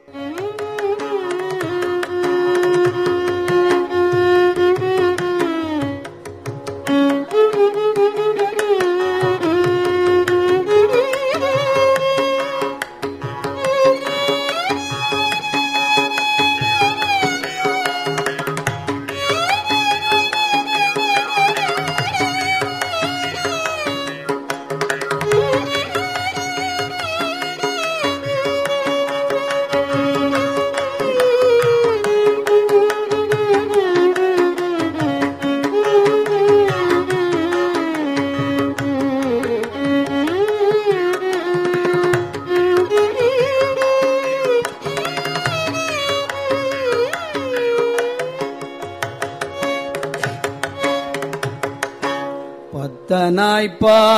பத்தனாய்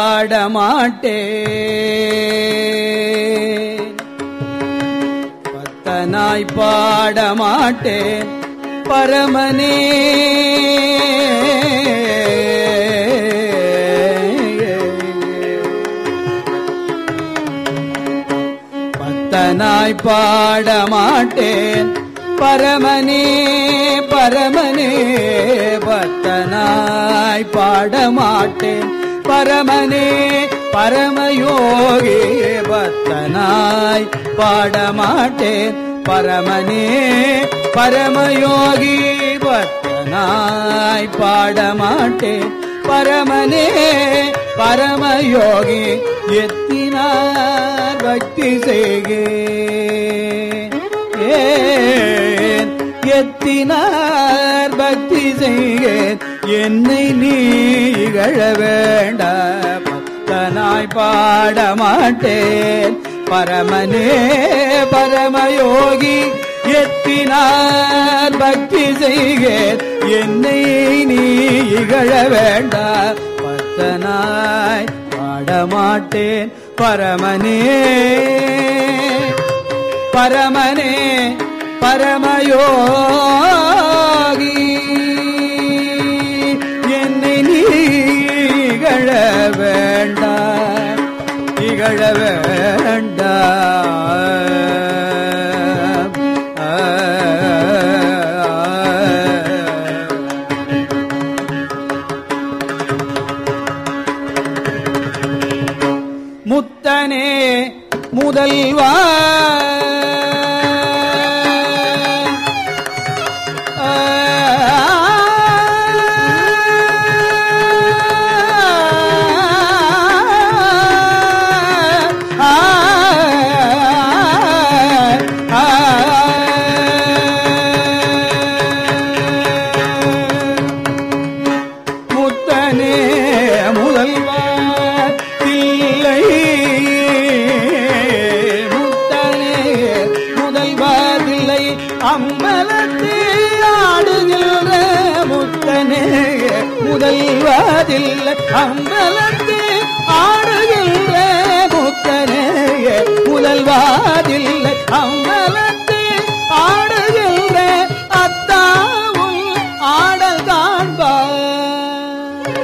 பாடமாட்டேன், பத்தனாய் பாடமாட்டேன் பரமனே. பத்தனாய் பாடமாட்டேன் பரமனே பரமனே. பத்தனாய் பாடமாட்டேன் பரமனே பரமயோகி. பத்தனாய் பாடமாட்டேன் பரமனே பரமயோகி. பத்தனாய் பாடமாட்டேன் பரமனே பரமயோகி. எத்தினார் பக்தி செய்கேன், எத்தினார் பக்தி செய்கேன் என்னை நீ இகழ வேண்ட. பத்தனாய் பாடமாட்டேன் பரமனே பரமயோகி. எத்தினார் பக்தி செய்கேன் என்னை நீ இகழ வேண்ட. பத்தனாய் பாடமாட்டேன் பரமனே பரமனே பரமயோகி. என்னை நீ இகழ வேண்டா இகழ வேண்டா. முத்தனே முதல்வா முதல்வதில்லை அம்பலத்து ஆடுகின்ற முத்தனே. முதல்வதில்லை அம்பலத்து ஆடுகின்ற அத்தாவும் ஆடல் காண்பார்.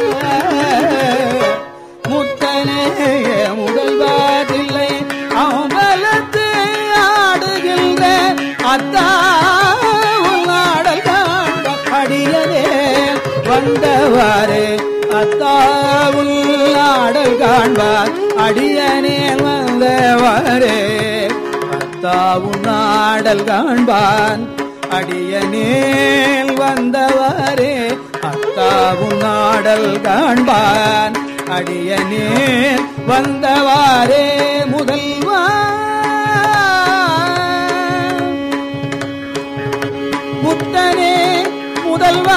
முத்தனே முதல்வதில்லை அம்பலத்து ஆடுகின்ற அத்தாவும் ஆடல் காண்பார். அடியதே வந்தவாரே அத்தாவுள் ஆடல் காண்பார். அடியனே வந்தவாரே அத்தாவுள் ஆடல் காண்பான். அடியனேல் வந்தவாரே அத்தாவுள் ஆடல் காண்பான். அடியனேல் வந்தவாரே முதல்வா முத்தனே முதல்வா.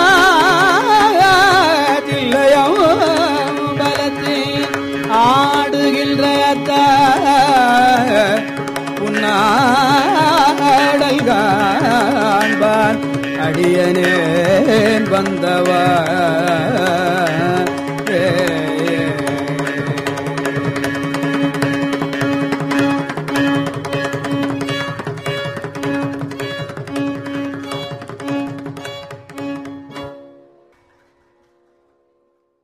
ஆடுகின்ற உன்னாடல் காண்பான். அடியனேன் வந்தவா